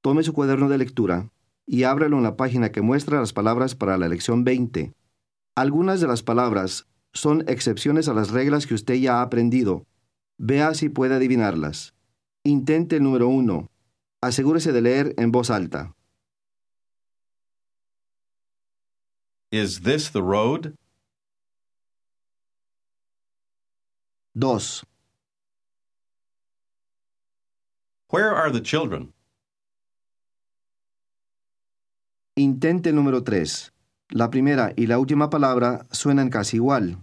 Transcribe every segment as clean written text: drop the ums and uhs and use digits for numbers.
tome su cuaderno de lectura y ábralo en la página que muestra las palabras para la lección 20. Algunas de las palabras son excepciones a las reglas que usted ya ha aprendido. Vea si puede adivinarlas. Intente el número 1. Asegúrese de leer en voz alta. Is this the road? 2. Where are the children? Intente el número 3. La primera y la última palabra suenan casi igual.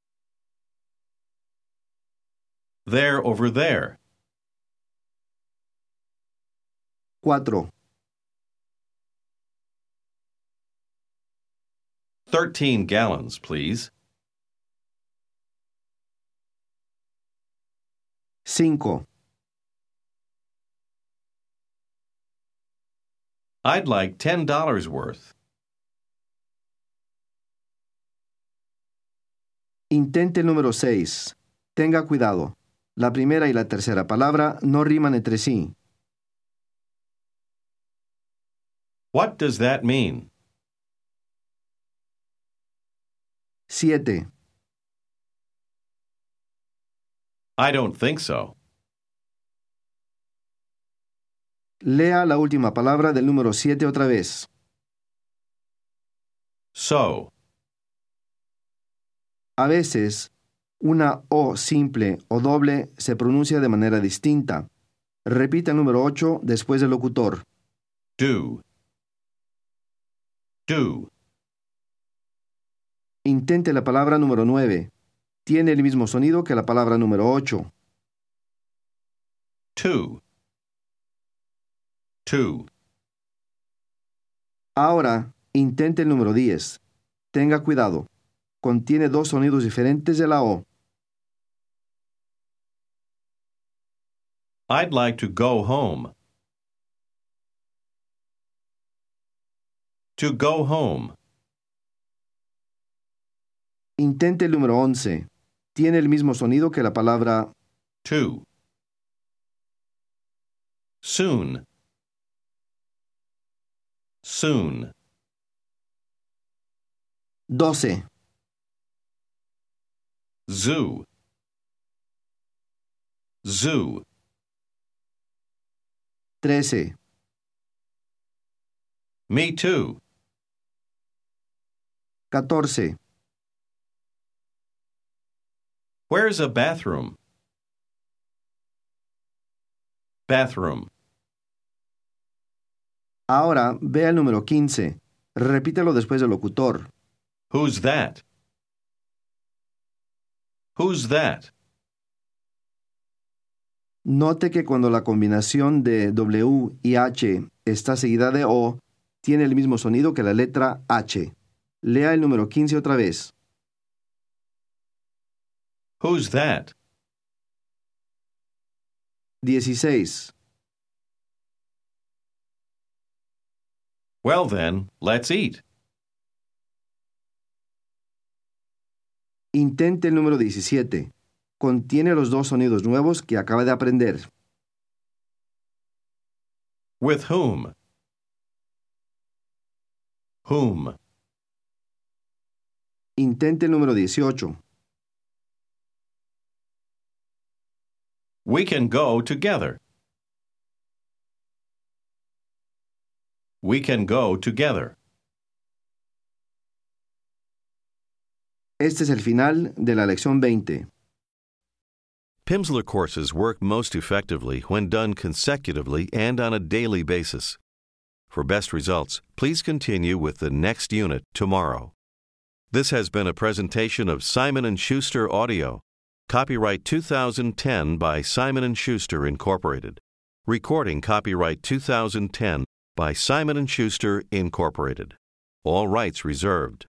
They're over there. 4. 13 gallons, please. 5. I'd like $10 worth. Intente el número 6. Tenga cuidado. La primera y la tercera palabra no riman entre sí. What does that mean? 7. I don't think so. Lea la última palabra del número 7 otra vez. So. A veces, una O simple o doble se pronuncia de manera distinta. Repita el número 8 después del locutor. Do. Do. Intente la palabra número 9. Tiene el mismo sonido que la palabra número 8. Two. Two. Ahora, intente el número 10. Tenga cuidado. Contiene dos sonidos diferentes de la O. I'd like to go home. To go home. Intente el número 11. Tiene el mismo sonido que la palabra To. Soon. Soon. 12. Zoo. Zoo. 13. Me too. 14. Where's a bathroom? Bathroom. Ahora, vea el número 15. Repítelo después del locutor. Who's that? Who's that? Note que cuando la combinación de W y H está seguida de O, tiene el mismo sonido que la letra H. Lea el número 15 otra vez. Who's that? 16. Well then, let's eat. Intente el número 17. Contiene los dos sonidos nuevos que acaba de aprender. With whom? Whom? Intente el número 18. We can go together. We can go together. Este es el final de la lección 20. Pimsleur courses work most effectively when done consecutively and on a daily basis. For best results, please continue with the next unit tomorrow. This has been a presentation of Simon & Schuster Audio. Copyright 2010 by Simon & Schuster, Incorporated. Recording copyright 2010 by Simon & Schuster, Incorporated. All rights reserved.